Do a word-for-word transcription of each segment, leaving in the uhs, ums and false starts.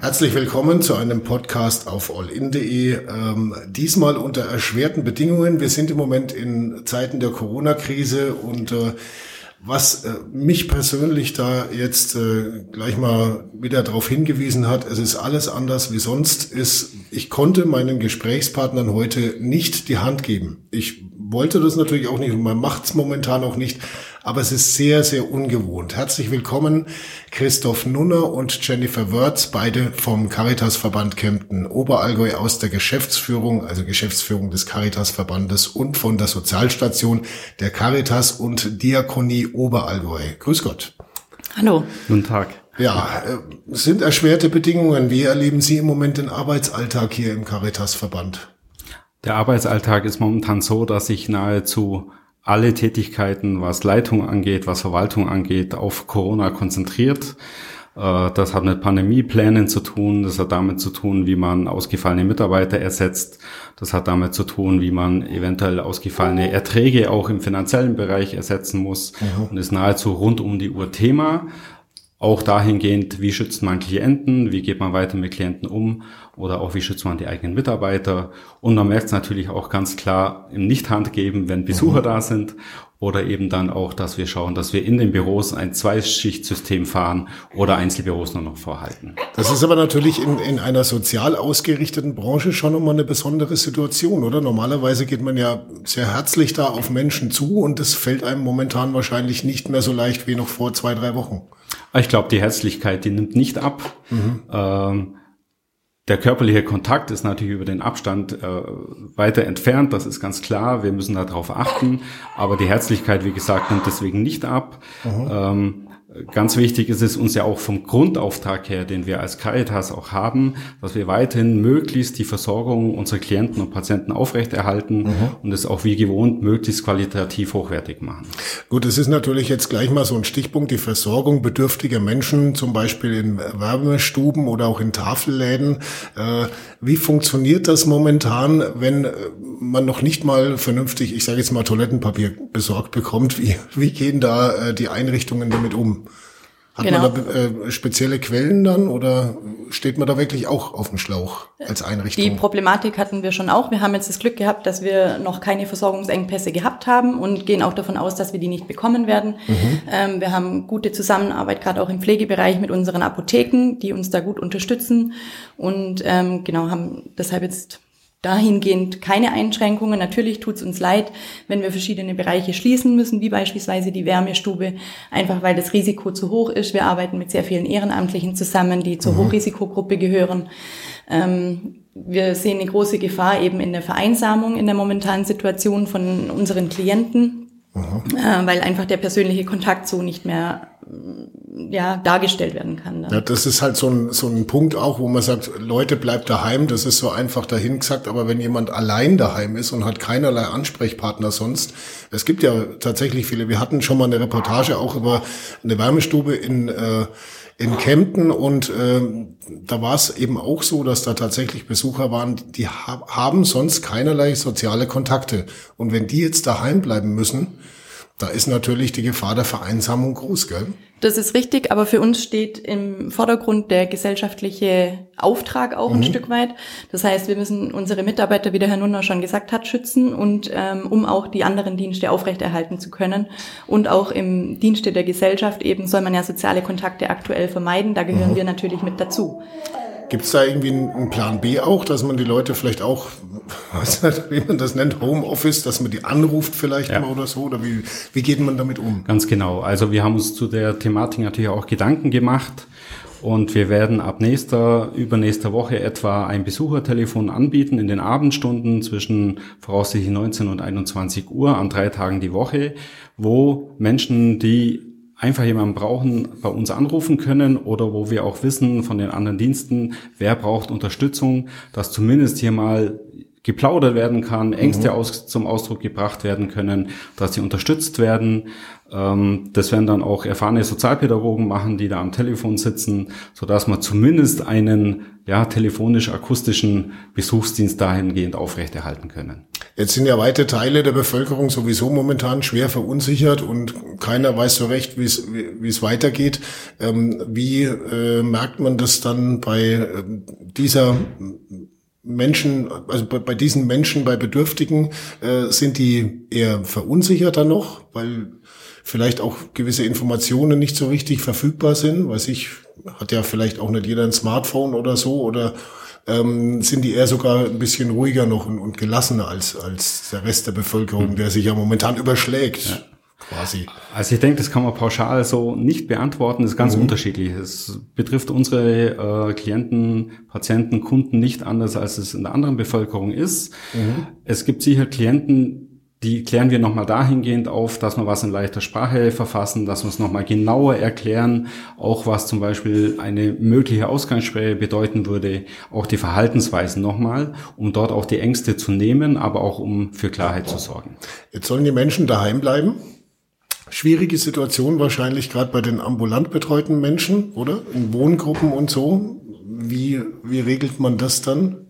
Herzlich willkommen zu einem Podcast auf allin punkt de. Ähm, diesmal unter erschwerten Bedingungen. Wir sind im Moment in Zeiten der Corona-Krise und äh, was äh, mich persönlich da jetzt äh, gleich mal wieder darauf hingewiesen hat, es ist alles anders wie sonst, ist, ich konnte meinen Gesprächspartnern heute nicht die Hand geben. Ich wollte das natürlich auch nicht und man macht es momentan auch nicht, aber es ist sehr, sehr ungewohnt. Herzlich willkommen Christoph Nunner und Jennifer Wörz, beide vom Caritasverband Kempten Oberallgäu aus der Geschäftsführung, also Geschäftsführung des Caritasverbandes und von der Sozialstation der Caritas und Diakonie Oberallgäu. Grüß Gott. Hallo. Guten Tag. Ja, es sind erschwerte Bedingungen. Wie erleben Sie im Moment den Arbeitsalltag hier im Caritasverband? Der Arbeitsalltag ist momentan so, dass sich nahezu alle Tätigkeiten, was Leitung angeht, was Verwaltung angeht, auf Corona konzentriert. Das hat mit Pandemieplänen zu tun, das hat damit zu tun, wie man ausgefallene Mitarbeiter ersetzt, das hat damit zu tun, wie man eventuell ausgefallene Erträge auch im finanziellen Bereich ersetzen muss, mhm. und ist nahezu rund um die Uhr Thema. Auch dahingehend, wie schützt man Klienten, wie geht man weiter mit Klienten um oder auch wie schützt man die eigenen Mitarbeiter. Und man merkt es natürlich auch ganz klar im Nicht-Handgeben, wenn Besucher mhm. da sind oder eben dann auch, dass wir schauen, dass wir in den Büros ein Zweischichtsystem fahren oder Einzelbüros nur noch vorhalten. Das ist aber natürlich in, in einer sozial ausgerichteten Branche schon nochmal eine besondere Situation, oder? Normalerweise geht man ja sehr herzlich da auf Menschen zu und das fällt einem momentan wahrscheinlich nicht mehr so leicht wie noch vor zwei, drei Wochen. Ich glaube, die Herzlichkeit, die nimmt nicht ab. Mhm. Ähm, der körperliche Kontakt ist natürlich über den Abstand äh, weiter entfernt, das ist ganz klar. Wir müssen darauf achten. Aber die Herzlichkeit, wie gesagt, nimmt deswegen nicht ab. Mhm. Ähm, Ganz wichtig ist es uns ja auch vom Grundauftrag her, den wir als Caritas auch haben, dass wir weiterhin möglichst die Versorgung unserer Klienten und Patienten aufrechterhalten mhm. und es auch wie gewohnt möglichst qualitativ hochwertig machen. Gut, es ist natürlich jetzt gleich mal so ein Stichpunkt, die Versorgung bedürftiger Menschen, zum Beispiel in Wärmestuben oder auch in Tafelläden. Äh, wie funktioniert das momentan, wenn man noch nicht mal vernünftig, ich sage jetzt mal, Toilettenpapier besorgt bekommt? Wie, wie gehen da äh, die Einrichtungen damit um? Hat genau. man da äh, spezielle Quellen dann oder steht man da wirklich auch auf dem Schlauch als Einrichtung? Die Problematik hatten wir schon auch. Wir haben jetzt das Glück gehabt, dass wir noch keine Versorgungsengpässe gehabt haben und gehen auch davon aus, dass wir die nicht bekommen werden. Mhm. Ähm, wir haben gute Zusammenarbeit, gerade auch im Pflegebereich mit unseren Apotheken, die uns da gut unterstützen und ähm, genau haben deshalb jetzt dahingehend keine Einschränkungen. Natürlich tut's uns leid, wenn wir verschiedene Bereiche schließen müssen, wie beispielsweise die Wärmestube, einfach weil das Risiko zu hoch ist. Wir arbeiten mit sehr vielen Ehrenamtlichen zusammen, die zur mhm. Hochrisikogruppe gehören. Ähm, wir sehen eine große Gefahr eben in der Vereinsamung in der momentanen Situation von unseren Klienten, mhm. äh, weil einfach der persönliche Kontakt so nicht mehr ja dargestellt werden kann. Dann. Ja, das ist halt so ein so ein Punkt auch, wo man sagt, Leute, bleibt daheim, das ist so einfach dahin gesagt, aber wenn jemand allein daheim ist und hat keinerlei Ansprechpartner sonst, es gibt ja tatsächlich viele, wir hatten schon mal eine Reportage auch über eine Wärmestube in äh, in Kempten und äh, da war es eben auch so, dass da tatsächlich Besucher waren, die ha- haben sonst keinerlei soziale Kontakte und wenn die jetzt daheim bleiben müssen, da ist natürlich die Gefahr der Vereinsamung groß, gell? Das ist richtig, aber für uns steht im Vordergrund der gesellschaftliche Auftrag auch mhm. ein Stück weit. Das heißt, wir müssen unsere Mitarbeiter, wie der Herr Nunner schon gesagt hat, schützen und ähm, um auch die anderen Dienste aufrechterhalten zu können. Und auch im Dienste der Gesellschaft eben soll man ja soziale Kontakte aktuell vermeiden. Da gehören mhm. wir natürlich mit dazu. Gibt es da irgendwie einen Plan B auch, dass man die Leute vielleicht auch, was wie man das nennt, Homeoffice, dass man die anruft vielleicht ja. mal oder so? Oder wie, wie geht man damit um? Ganz genau. Also wir haben uns zu der Thematik natürlich auch Gedanken gemacht und wir werden ab nächster, übernächster Woche etwa ein Besuchertelefon anbieten in den Abendstunden zwischen voraussichtlich neunzehn und einundzwanzig Uhr an drei Tagen die Woche, wo Menschen, die einfach jemanden brauchen, bei uns anrufen können oder wo wir auch wissen von den anderen Diensten, wer braucht Unterstützung, dass zumindest hier mal geplaudert werden kann, Ängste mhm. aus, zum Ausdruck gebracht werden können, dass sie unterstützt werden. Ähm, das werden dann auch erfahrene Sozialpädagogen machen, die da am Telefon sitzen, sodass man zumindest einen ja telefonisch-akustischen Besuchsdienst dahingehend aufrechterhalten können. Jetzt sind ja weite Teile der Bevölkerung sowieso momentan schwer verunsichert und keiner weiß so recht, wie es wie es weitergeht. Ähm, wie äh, merkt man das dann bei äh, dieser Menschen, also bei, bei diesen Menschen, bei Bedürftigen, äh, sind die eher verunsicherter noch, weil vielleicht auch gewisse Informationen nicht so richtig verfügbar sind, weiß ich, hat ja vielleicht auch nicht jeder ein Smartphone oder so, oder ähm, sind die eher sogar ein bisschen ruhiger noch und, und gelassener als als der Rest der Bevölkerung, der sich ja momentan überschlägt, ja. quasi. Also ich denke, das kann man pauschal so nicht beantworten, das ist ganz mhm. unterschiedlich. Es betrifft unsere äh, Klienten, Patienten, Kunden nicht anders, als es in der anderen Bevölkerung ist. Mhm. Es gibt sicher Klienten, die klären wir nochmal dahingehend auf, dass wir was in leichter Sprache verfassen, dass wir es nochmal genauer erklären, auch was zum Beispiel eine mögliche Ausgangssperre bedeuten würde, auch die Verhaltensweisen nochmal, um dort auch die Ängste zu nehmen, aber auch um für Klarheit zu sorgen. Jetzt sollen die Menschen daheim bleiben. Schwierige Situation wahrscheinlich gerade bei den ambulant betreuten Menschen, oder? In Wohngruppen und so. Wie, wie regelt man das dann?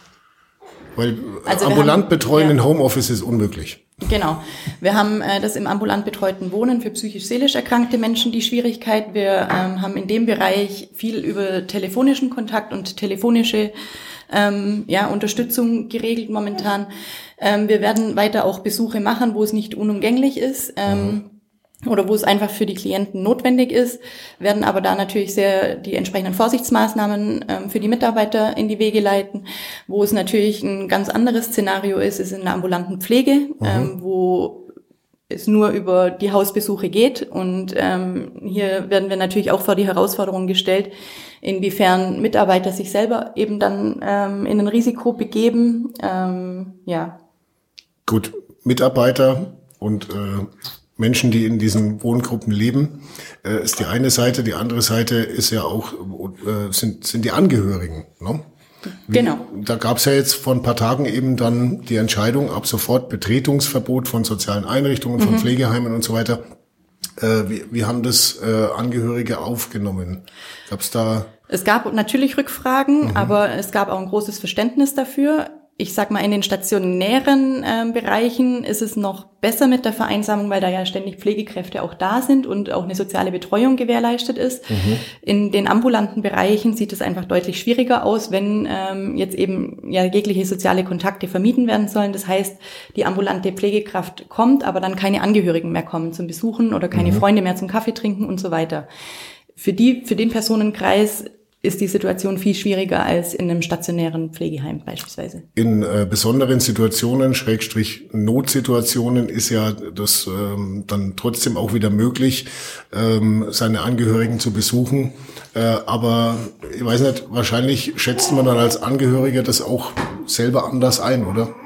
Weil also ambulant haben, betreuen ja. in Homeoffice ist unmöglich. Genau. Wir haben äh, das im ambulant betreuten Wohnen für psychisch-seelisch erkrankte Menschen die Schwierigkeit. Wir ähm, haben in dem Bereich viel über telefonischen Kontakt und telefonische ähm, ja, Unterstützung geregelt momentan. Ähm, wir werden weiter auch Besuche machen, wo es nicht unumgänglich ist. Ähm, mhm. oder wo es einfach für die Klienten notwendig ist, werden aber da natürlich sehr die entsprechenden Vorsichtsmaßnahmen ähm, für die Mitarbeiter in die Wege leiten. Wo es natürlich ein ganz anderes Szenario ist, ist in der ambulanten Pflege, mhm. ähm, wo es nur über die Hausbesuche geht. Und ähm, hier werden wir natürlich auch vor die Herausforderung gestellt, inwiefern Mitarbeiter sich selber eben dann ähm, in ein Risiko begeben. Ähm, ja. Gut, Mitarbeiter und äh Menschen, die in diesen Wohngruppen leben, äh, ist die eine Seite. Die andere Seite ist ja auch äh, sind sind die Angehörigen. Ne? Wie, genau. Da gab es ja jetzt vor ein paar Tagen eben dann die Entscheidung, ab sofort Betretungsverbot von sozialen Einrichtungen, von mhm. Pflegeheimen und so weiter. Äh, wie, wie haben das äh, Angehörige aufgenommen? Gab es da? Es gab natürlich Rückfragen, mhm. aber es gab auch ein großes Verständnis dafür. Ich sag mal, in den stationären äh, Bereichen ist es noch besser mit der Vereinsamung, weil da ja ständig Pflegekräfte auch da sind und auch eine soziale Betreuung gewährleistet ist. Mhm. In den ambulanten Bereichen sieht es einfach deutlich schwieriger aus, wenn ähm, jetzt eben ja jegliche soziale Kontakte vermieden werden sollen. Das heißt, die ambulante Pflegekraft kommt, aber dann keine Angehörigen mehr kommen zum Besuchen oder keine mhm. Freunde mehr zum Kaffee trinken und so weiter. Für die, für den Personenkreis ist die Situation viel schwieriger als in einem stationären Pflegeheim beispielsweise. In äh, besonderen Situationen, Schrägstrich Notsituationen, ist ja das ähm, dann trotzdem auch wieder möglich, ähm, seine Angehörigen zu besuchen. Äh, aber ich weiß nicht, wahrscheinlich schätzt man dann als Angehöriger das auch selber anders ein, oder?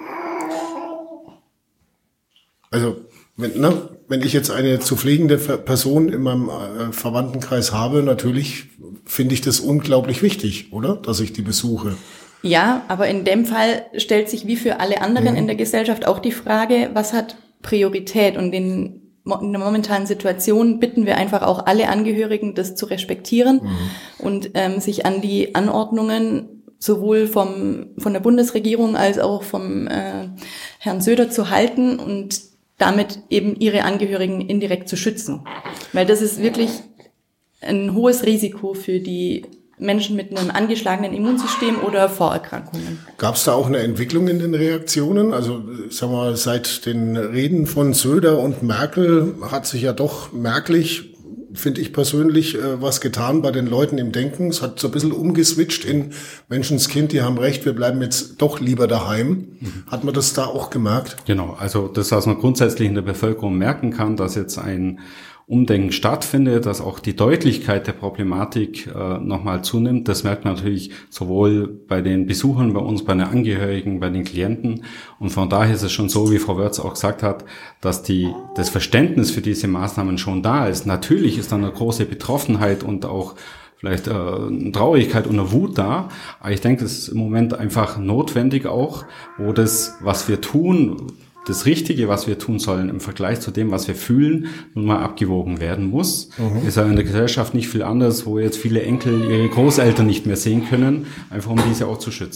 Also, wenn, ne, wenn ich jetzt eine zu pflegende Person in meinem äh, Verwandtenkreis habe, natürlich finde ich das unglaublich wichtig, oder? Dass ich die besuche. Ja, aber in dem Fall stellt sich wie für alle anderen mhm. in der Gesellschaft auch die Frage, was hat Priorität? Und in, in der momentanen Situation bitten wir einfach auch alle Angehörigen, das zu respektieren mhm. und ähm, sich an die Anordnungen sowohl vom von der Bundesregierung als auch vom äh, Herrn Söder zu halten und damit eben ihre Angehörigen indirekt zu schützen. Weil das ist wirklich ein hohes Risiko für die Menschen mit einem angeschlagenen Immunsystem oder Vorerkrankungen. Gab es da auch eine Entwicklung in den Reaktionen? Also sagen wir mal, seit den Reden von Söder und Merkel hat sich ja doch merklich, finde ich persönlich, was getan bei den Leuten im Denken. Es hat so ein bisschen umgeswitcht in Menschenskind, die haben recht, wir bleiben jetzt doch lieber daheim. Mhm. Hat man das da auch gemerkt? Genau, also das, was man grundsätzlich in der Bevölkerung merken kann, dass jetzt ein Umdenken stattfindet, dass auch die Deutlichkeit der Problematik äh, nochmal zunimmt. Das merkt man natürlich sowohl bei den Besuchern, bei uns, bei den Angehörigen, bei den Klienten. Und von daher ist es schon so, wie Frau Wörz auch gesagt hat, dass die das Verständnis für diese Maßnahmen schon da ist. Natürlich ist dann eine große Betroffenheit und auch vielleicht äh, eine Traurigkeit und eine Wut da. Aber ich denke, es ist im Moment einfach notwendig auch, wo das, was wir tun, das Richtige, was wir tun sollen im Vergleich zu dem, was wir fühlen, nun mal abgewogen werden muss. Mhm. Ist ja in der Gesellschaft nicht viel anders, wo jetzt viele Enkel ihre Großeltern nicht mehr sehen können, einfach um diese auch zu schützen.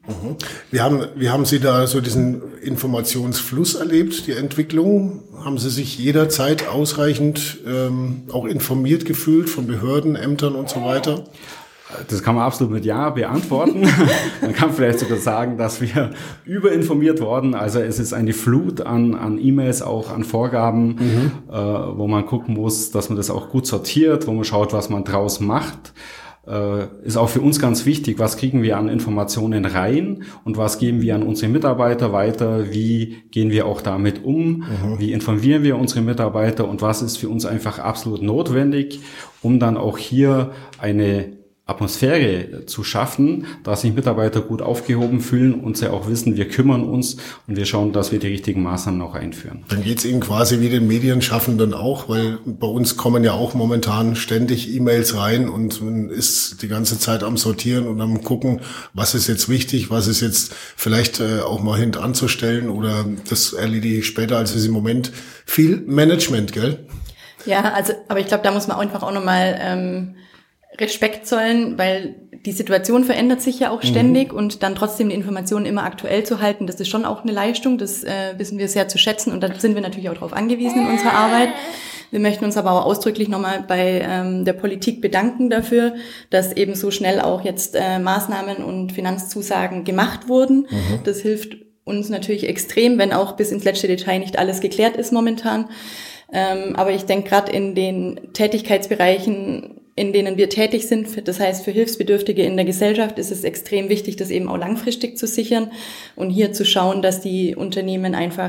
Mhm. Wie haben, wie haben Sie da so diesen Informationsfluss erlebt, die Entwicklung? Haben Sie sich jederzeit ausreichend ähm, auch informiert gefühlt von Behörden, Ämtern und so weiter? Das kann man absolut mit Ja beantworten. Man kann vielleicht sogar sagen, dass wir überinformiert wurden. Also es ist eine Flut an, an E-Mails, auch an Vorgaben, mhm. äh, wo man gucken muss, dass man das auch gut sortiert, wo man schaut, was man draus macht. Äh, ist auch für uns ganz wichtig, was kriegen wir an Informationen rein und was geben wir an unsere Mitarbeiter weiter, wie gehen wir auch damit um, mhm. wie informieren wir unsere Mitarbeiter und was ist für uns einfach absolut notwendig, um dann auch hier eine Atmosphäre zu schaffen, dass sich Mitarbeiter gut aufgehoben fühlen und sie auch wissen, wir kümmern uns und wir schauen, dass wir die richtigen Maßnahmen auch einführen. Dann geht's Ihnen quasi wie den Medienschaffenden auch, weil bei uns kommen ja auch momentan ständig E-Mails rein und man ist die ganze Zeit am Sortieren und am gucken, was ist jetzt wichtig, was ist jetzt vielleicht äh, auch mal hintanzustellen oder das erledige ich später, als ist im Moment viel Management, gell? Ja, also, aber ich glaube, da muss man einfach auch nochmal ähm, Respekt zollen, weil die Situation verändert sich ja auch ständig mhm. und dann trotzdem die Informationen immer aktuell zu halten, das ist schon auch eine Leistung, das äh, wissen wir sehr zu schätzen und da sind wir natürlich auch darauf angewiesen in unserer Arbeit. Wir möchten uns aber auch ausdrücklich nochmal bei ähm, der Politik bedanken dafür, dass eben so schnell auch jetzt äh, Maßnahmen und Finanzzusagen gemacht wurden. Mhm. Das hilft uns natürlich extrem, wenn auch bis ins letzte Detail nicht alles geklärt ist momentan. Ähm, aber ich denke gerade in den Tätigkeitsbereichen, in denen wir tätig sind, das heißt für Hilfsbedürftige in der Gesellschaft, ist es extrem wichtig, das eben auch langfristig zu sichern und hier zu schauen, dass die Unternehmen einfach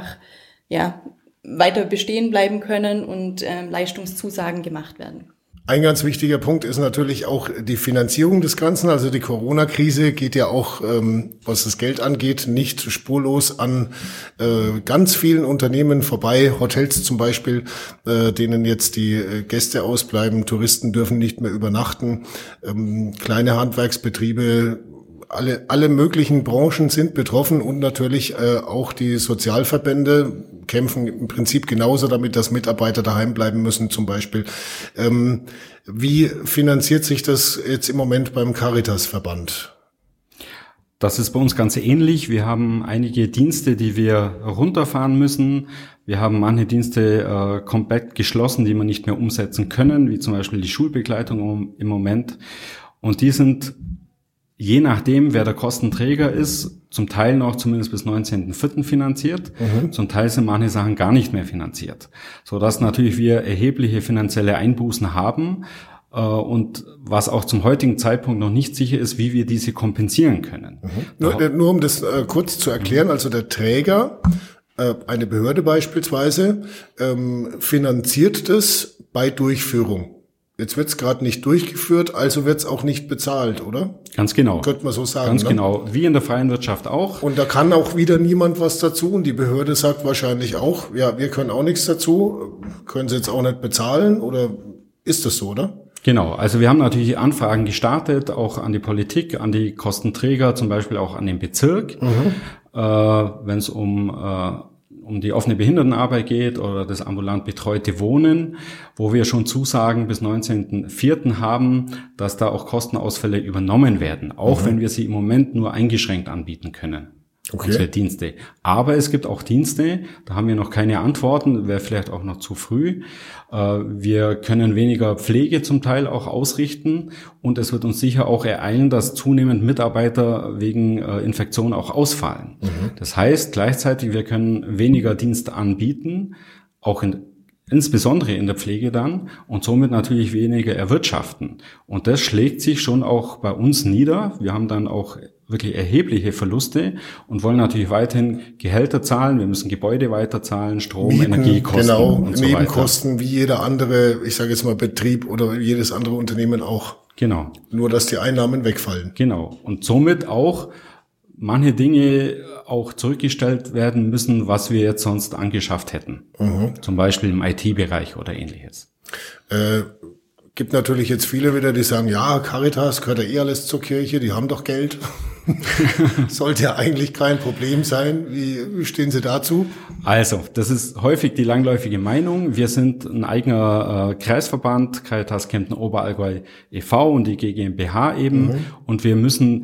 ja weiter bestehen bleiben können und äh, Leistungszusagen gemacht werden. Ein ganz wichtiger Punkt ist natürlich auch die Finanzierung des Ganzen. Also die Corona-Krise geht ja auch, ähm, was das Geld angeht, nicht spurlos an äh, ganz vielen Unternehmen vorbei. Hotels zum Beispiel, äh, denen jetzt die äh, Gäste ausbleiben, Touristen dürfen nicht mehr übernachten, ähm, kleine Handwerksbetriebe, alle alle möglichen Branchen sind betroffen und natürlich äh, auch die Sozialverbände kämpfen im Prinzip genauso damit, dass Mitarbeiter daheim bleiben müssen zum Beispiel. Ähm, wie finanziert sich das jetzt im Moment beim Caritas-Verband? Das ist bei uns ganz ähnlich. Wir haben einige Dienste, die wir runterfahren müssen. Wir haben manche Dienste äh, komplett geschlossen, die wir nicht mehr umsetzen können, wie zum Beispiel die Schulbegleitung im Moment. Und die sind je nachdem, wer der Kostenträger ist, zum Teil noch zumindest bis neunzehnten vierten finanziert, mhm. zum Teil sind manche Sachen gar nicht mehr finanziert, so dass natürlich wir erhebliche finanzielle Einbußen haben äh, und was auch zum heutigen Zeitpunkt noch nicht sicher ist, wie wir diese kompensieren können. Mhm. Nur, nur um das äh, kurz zu erklären, also der Träger, äh, eine Behörde beispielsweise, ähm, finanziert das bei Durchführung. Jetzt wird es gerade nicht durchgeführt, also wird es auch nicht bezahlt, oder? Ganz genau. Könnte man so sagen. Ganz ne? genau, wie in der freien Wirtschaft auch. Und da kann auch wieder niemand was dazu und die Behörde sagt wahrscheinlich auch, ja, wir können auch nichts dazu, können sie jetzt auch nicht bezahlen oder ist das so, oder? Genau, also wir haben natürlich Anfragen gestartet, auch an die Politik, an die Kostenträger, zum Beispiel auch an den Bezirk, mhm. äh, wenn es um... Äh, um die offene Behindertenarbeit geht oder das ambulant betreute Wohnen, wo wir schon Zusagen bis neunzehnten vierten haben, dass da auch Kostenausfälle übernommen werden, auch mhm. wenn wir sie im Moment nur eingeschränkt anbieten können. Okay. Unsere Dienste. Aber es gibt auch Dienste, da haben wir noch keine Antworten, wäre vielleicht auch noch zu früh. Wir können weniger Pflege zum Teil auch ausrichten und es wird uns sicher auch ereilen, dass zunehmend Mitarbeiter wegen Infektion auch ausfallen. Mhm. Das heißt gleichzeitig, wir können weniger Dienste anbieten, auch in insbesondere in der Pflege dann und somit natürlich weniger erwirtschaften. Und das schlägt sich schon auch bei uns nieder. Wir haben dann auch wirklich erhebliche Verluste und wollen natürlich weiterhin Gehälter zahlen. Wir müssen Gebäude weiterzahlen, Strom, Mieten, Energiekosten genau, und so weiter. Nebenkosten wie jeder andere, ich sage jetzt mal Betrieb oder jedes andere Unternehmen auch. Genau. Nur, dass die Einnahmen wegfallen. Genau. Und somit auch manche Dinge auch zurückgestellt werden müssen, was wir jetzt sonst angeschafft hätten. Mhm. Zum Beispiel im I T-Bereich oder ähnliches. Äh, gibt natürlich jetzt viele wieder, die sagen, ja, Caritas gehört ja eh alles zur Kirche, die haben doch Geld. Sollte ja eigentlich kein Problem sein. Wie, wie stehen Sie dazu? Also, das ist häufig die langläufige Meinung. Wir sind ein eigener äh, Kreisverband, Caritas Kempten Oberallgäu e V und die G GmbH eben. Mhm. Und wir müssen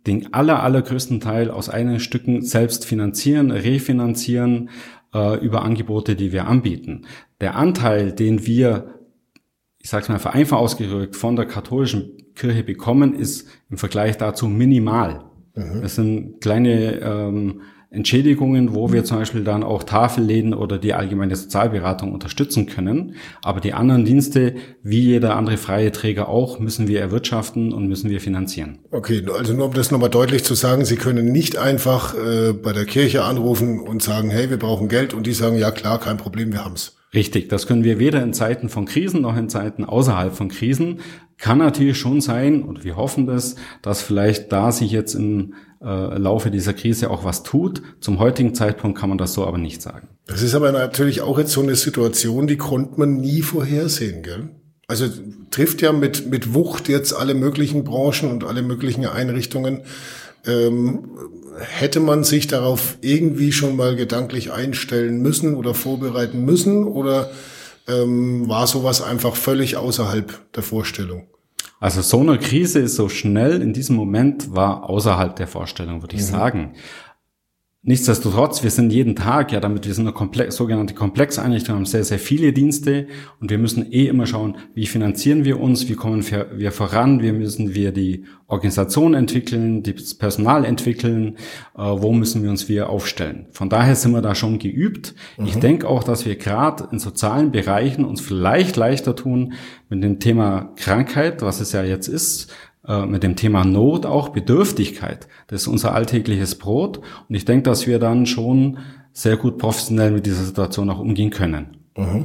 den aller, allergrößten Teil aus eigenen Stücken selbst finanzieren, refinanzieren äh, über Angebote, die wir anbieten. Der Anteil, den wir, ich sage es mal vereinfacht ausgedrückt, von der katholischen Kirche bekommen, ist im Vergleich dazu minimal. Mhm. Das sind kleine ähm, Entschädigungen, wo wir zum Beispiel dann auch Tafelläden oder die allgemeine Sozialberatung unterstützen können. Aber die anderen Dienste, wie jeder andere freie Träger auch, müssen wir erwirtschaften und müssen wir finanzieren. Okay, also nur um das nochmal deutlich zu sagen, Sie können nicht einfach äh, bei der Kirche anrufen und sagen, hey, wir brauchen Geld, und die sagen, ja klar, kein Problem, wir haben's. Richtig, das können wir weder in Zeiten von Krisen noch in Zeiten außerhalb von Krisen. Kann natürlich schon sein, und wir hoffen das, dass vielleicht da sich jetzt im äh, Laufe dieser Krise auch was tut. Zum heutigen Zeitpunkt kann man das so aber nicht sagen. Das ist aber natürlich auch jetzt so eine Situation, die konnte man nie vorhersehen, gell? Also trifft ja mit mit Wucht jetzt alle möglichen Branchen und alle möglichen Einrichtungen. Ähm, hätte man sich darauf irgendwie schon mal gedanklich einstellen müssen oder vorbereiten müssen, oder ähm, war sowas einfach völlig außerhalb der Vorstellung? Also so eine Krise ist so schnell in diesem Moment war außerhalb der Vorstellung, würde ich mhm. sagen. Nichtsdestotrotz, wir sind jeden Tag, ja, damit wir sind eine komplex, sogenannte Komplexeinrichtung, haben sehr, sehr viele Dienste, und wir müssen eh immer schauen, wie finanzieren wir uns, wie kommen wir voran, wie müssen wir die Organisation entwickeln, das Personal entwickeln, äh, wo müssen wir uns wir aufstellen. Von daher sind wir da schon geübt. Mhm. Ich denke auch, dass wir gerade in sozialen Bereichen uns vielleicht leichter tun mit dem Thema Krankheit, was es ja jetzt ist, mit dem Thema Not, auch Bedürftigkeit. Das ist unser alltägliches Brot. Und ich denke, dass wir dann schon sehr gut professionell mit dieser Situation auch umgehen können.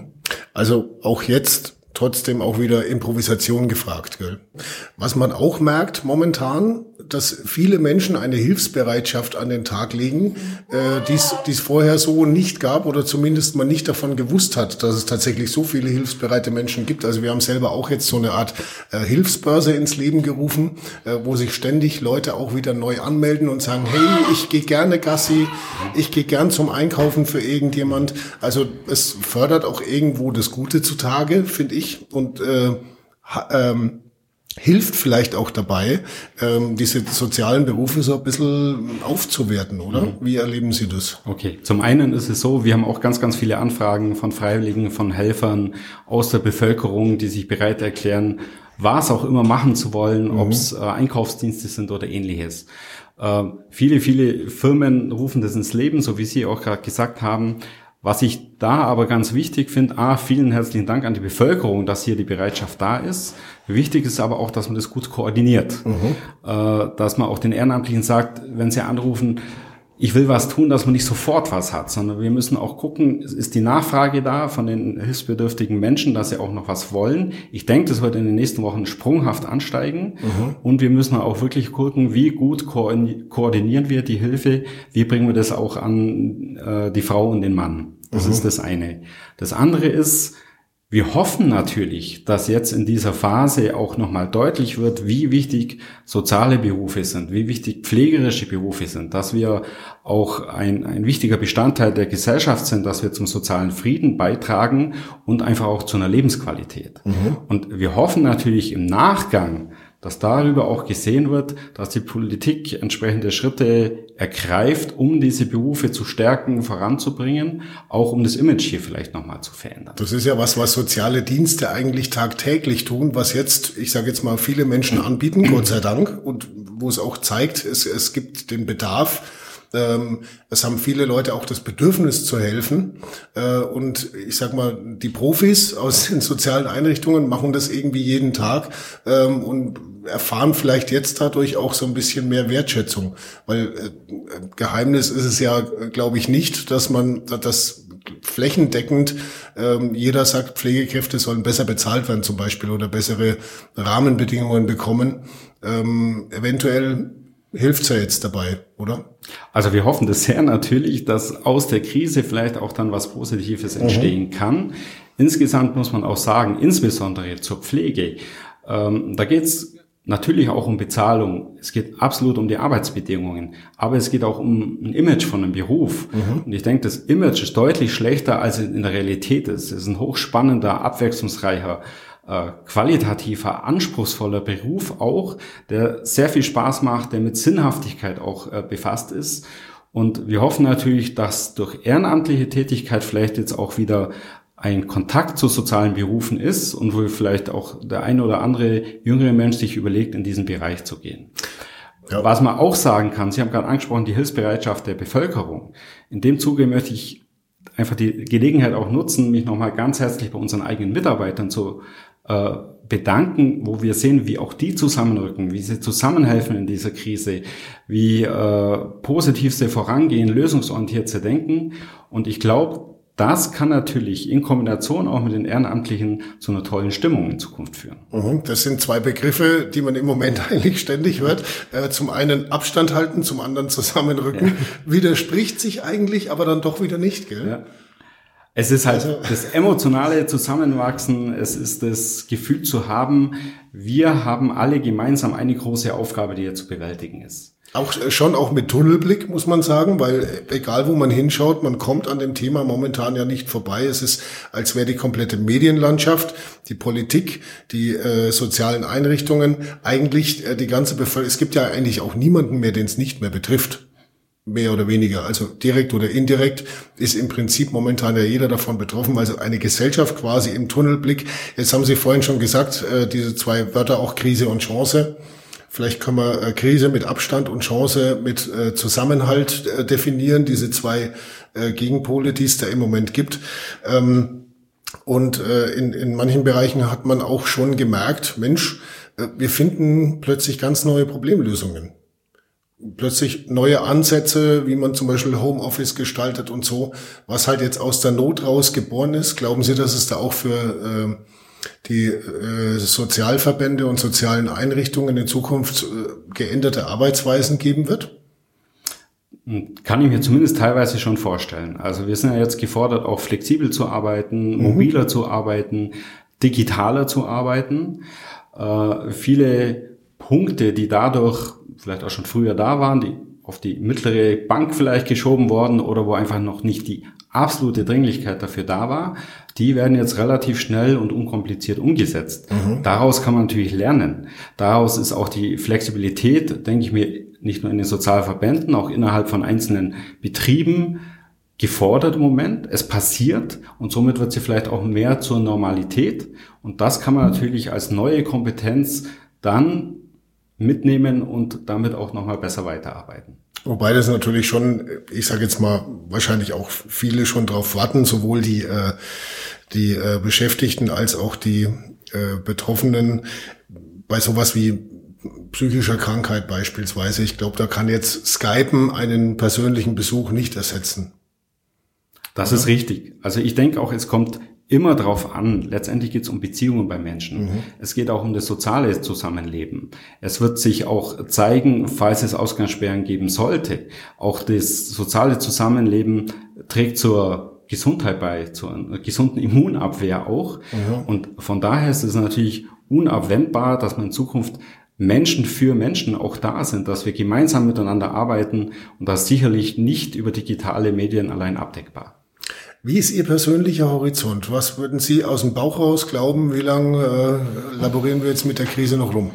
Also auch jetzt trotzdem auch wieder Improvisation gefragt, gell? Was man auch merkt momentan, dass viele Menschen eine Hilfsbereitschaft an den Tag legen, äh, die es vorher so nicht gab, oder zumindest man nicht davon gewusst hat, dass es tatsächlich so viele hilfsbereite Menschen gibt. Also wir haben selber auch jetzt so eine Art äh, Hilfsbörse ins Leben gerufen, äh, wo sich ständig Leute auch wieder neu anmelden und sagen, hey, ich gehe gerne Gassi, ich gehe gern zum Einkaufen für irgendjemand. Also es fördert auch irgendwo das Gute zutage, finde ich, und äh, ähm, hilft vielleicht auch dabei, ähm, diese sozialen Berufe so ein bisschen aufzuwerten, oder? Mhm. Wie erleben Sie das? Okay, zum einen ist es so, wir haben auch ganz, ganz viele Anfragen von Freiwilligen, von Helfern aus der Bevölkerung, die sich bereit erklären, was auch immer machen zu wollen, mhm. ob es äh, Einkaufsdienste sind oder ähnliches. Äh, viele, viele Firmen rufen das ins Leben, so wie Sie auch gerade gesagt haben. Was ich da aber ganz wichtig finde, a, vielen herzlichen Dank an die Bevölkerung, dass hier die Bereitschaft da ist. Wichtig ist aber auch, dass man das gut koordiniert. Mhm. Äh, dass man auch den Ehrenamtlichen sagt, wenn sie anrufen, ich will was tun, dass man nicht sofort was hat, sondern wir müssen auch gucken, ist die Nachfrage da von den hilfsbedürftigen Menschen, dass sie auch noch was wollen. Ich denke, das wird in den nächsten Wochen sprunghaft ansteigen. Mhm. Und wir müssen auch wirklich gucken, wie gut koordinieren wir die Hilfe, wie bringen wir das auch an äh, die Frau und den Mann. Das mhm. ist das eine. Das andere ist, wir hoffen natürlich, dass jetzt in dieser Phase auch nochmal deutlich wird, wie wichtig soziale Berufe sind, wie wichtig pflegerische Berufe sind, dass wir auch ein, ein wichtiger Bestandteil der Gesellschaft sind, dass wir zum sozialen Frieden beitragen und einfach auch zu einer Lebensqualität. Mhm. Und wir hoffen natürlich im Nachgang, dass darüber auch gesehen wird, dass die Politik entsprechende Schritte ergreift, um diese Berufe zu stärken, voranzubringen, auch um das Image hier vielleicht nochmal zu verändern. Das ist ja was, was soziale Dienste eigentlich tagtäglich tun, was jetzt, ich sage jetzt mal, viele Menschen anbieten, Gott sei Dank, und wo es auch zeigt, es, es gibt den Bedarf. Ähm, es haben viele Leute auch das Bedürfnis zu helfen, äh, und ich sag mal, die Profis aus den sozialen Einrichtungen machen das irgendwie jeden Tag, ähm, und erfahren vielleicht jetzt dadurch auch so ein bisschen mehr Wertschätzung, weil äh, Geheimnis ist es ja, glaube ich, nicht, dass man das flächendeckend ähm, jeder sagt, Pflegekräfte sollen besser bezahlt werden zum Beispiel oder bessere Rahmenbedingungen bekommen. Ähm, eventuell hilft's ja jetzt dabei, oder? Also wir hoffen das sehr natürlich, dass aus der Krise vielleicht auch dann was Positives entstehen mhm. kann. Insgesamt muss man auch sagen, insbesondere zur Pflege, ähm, da geht's natürlich auch um Bezahlung. Es geht absolut um die Arbeitsbedingungen, aber es geht auch um ein Image von einem Beruf. Mhm. Und ich denke, das Image ist deutlich schlechter, als es in der Realität ist. Es ist ein hochspannender, abwechslungsreicher äh, qualitativer, anspruchsvoller Beruf auch, der sehr viel Spaß macht, der mit Sinnhaftigkeit auch äh, befasst ist. Und wir hoffen natürlich, dass durch ehrenamtliche Tätigkeit vielleicht jetzt auch wieder ein Kontakt zu sozialen Berufen ist und wo vielleicht auch der eine oder andere jüngere Mensch sich überlegt, in diesen Bereich zu gehen. Ja. Was man auch sagen kann, Sie haben gerade angesprochen, die Hilfsbereitschaft der Bevölkerung. In dem Zuge möchte ich einfach die Gelegenheit auch nutzen, mich nochmal ganz herzlich bei unseren eigenen Mitarbeitern zu äh, bedanken, wo wir sehen, wie auch die zusammenrücken, wie sie zusammenhelfen in dieser Krise, wie äh, positiv sie vorangehen, lösungsorientiert sie denken. Und ich glaube, das kann natürlich in Kombination auch mit den Ehrenamtlichen zu einer tollen Stimmung in Zukunft führen. Das sind zwei Begriffe, die man im Moment eigentlich ständig hört. Zum einen Abstand halten, zum anderen zusammenrücken. Ja. Widerspricht sich eigentlich, aber dann doch wieder nicht, gell? Ja. Es ist halt also das emotionale Zusammenwachsen, es ist das Gefühl zu haben, wir haben alle gemeinsam eine große Aufgabe, die hier zu bewältigen ist. Auch schon auch mit Tunnelblick, muss man sagen, weil egal wo man hinschaut, man kommt an dem Thema momentan ja nicht vorbei. Es ist, als wäre die komplette Medienlandschaft, die Politik, die äh, sozialen Einrichtungen, eigentlich äh, die ganze Bevölkerung. Es gibt ja eigentlich auch niemanden mehr, den es nicht mehr betrifft. Mehr oder weniger, also direkt oder indirekt, ist im Prinzip momentan ja jeder davon betroffen, also eine Gesellschaft quasi im Tunnelblick. Jetzt haben Sie vorhin schon gesagt, äh, diese zwei Wörter auch Krise und Chance. Vielleicht können wir äh, Krise mit Abstand und Chance mit äh, Zusammenhalt äh, definieren, diese zwei äh, Gegenpole, die es da im Moment gibt. Ähm, und äh, in, in manchen Bereichen hat man auch schon gemerkt, Mensch, äh, wir finden plötzlich ganz neue Problemlösungen. Plötzlich neue Ansätze, wie man zum Beispiel Homeoffice gestaltet und so, was halt jetzt aus der Not raus geboren ist. Glauben Sie, dass es da auch für äh, die äh, Sozialverbände und sozialen Einrichtungen in Zukunft äh, geänderte Arbeitsweisen geben wird? Kann ich mir zumindest teilweise schon vorstellen. Also wir sind ja jetzt gefordert, auch flexibel zu arbeiten, mhm. mobiler zu arbeiten, digitaler zu arbeiten. Äh, viele Punkte, die dadurch vielleicht auch schon früher da waren, die auf die mittlere Bank vielleicht geschoben worden oder wo einfach noch nicht die absolute Dringlichkeit dafür da war, die werden jetzt relativ schnell und unkompliziert umgesetzt. Mhm. Daraus kann man natürlich lernen. Daraus ist auch die Flexibilität, denke ich mir, nicht nur in den Sozialverbänden, auch innerhalb von einzelnen Betrieben gefordert im Moment. Es passiert und somit wird sie vielleicht auch mehr zur Normalität. Und das kann man natürlich als neue Kompetenz dann mitnehmen und damit auch nochmal besser weiterarbeiten. Wobei das natürlich schon, ich sage jetzt mal, wahrscheinlich auch viele schon drauf warten, sowohl die äh, die äh, Beschäftigten als auch die äh, Betroffenen bei sowas wie psychischer Krankheit beispielsweise. Ich glaube, da kann jetzt Skypen einen persönlichen Besuch nicht ersetzen. Das ist richtig. Also ich denke auch, es kommt immer drauf an. Letztendlich geht es um Beziehungen bei Menschen. Mhm. Es geht auch um das soziale Zusammenleben. Es wird sich auch zeigen, falls es Ausgangssperren geben sollte, auch das soziale Zusammenleben trägt zur Gesundheit bei, zur gesunden Immunabwehr auch. Mhm. Und von daher ist es natürlich unabwendbar, dass man in Zukunft Menschen für Menschen auch da sind, dass wir gemeinsam miteinander arbeiten und das sicherlich nicht über digitale Medien allein abdeckbar. Wie ist Ihr persönlicher Horizont? Was würden Sie aus dem Bauch raus glauben? Wie lange äh, laborieren wir jetzt mit der Krise noch rum?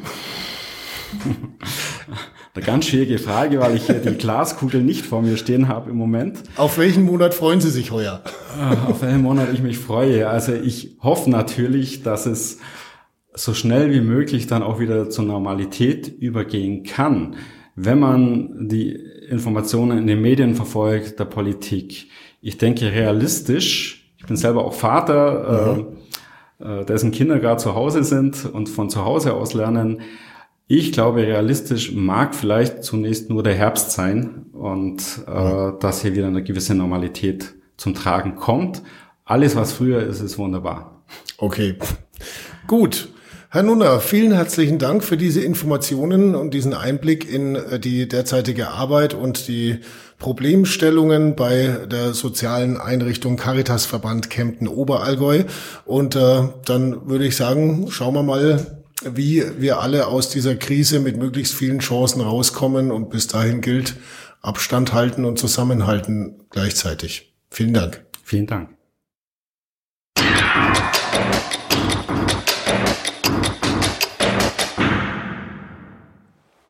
Eine ganz schwierige Frage, weil ich hier die Glaskugel nicht vor mir stehen habe im Moment. Auf welchen Monat freuen Sie sich heuer? Auf welchen Monat ich mich freue? Also ich hoffe natürlich, dass es so schnell wie möglich dann auch wieder zur Normalität übergehen kann. Wenn man die Informationen in den Medien verfolgt, der Politik, ich denke realistisch, ich bin selber auch Vater, mhm. äh, dessen Kinder gerade zu Hause sind und von zu Hause aus lernen. Ich glaube, realistisch mag vielleicht zunächst nur der Herbst sein und äh, mhm. dass hier wieder eine gewisse Normalität zum Tragen kommt. Alles, was früher ist, ist wunderbar. Okay, gut. Herr Nunner, vielen herzlichen Dank für diese Informationen und diesen Einblick in die derzeitige Arbeit und die Problemstellungen bei der sozialen Einrichtung Caritasverband Kempten-Oberallgäu. Und äh, dann würde ich sagen, schauen wir mal, wie wir alle aus dieser Krise mit möglichst vielen Chancen rauskommen. Und bis dahin gilt, Abstand halten und zusammenhalten gleichzeitig. Vielen Dank. Vielen Dank.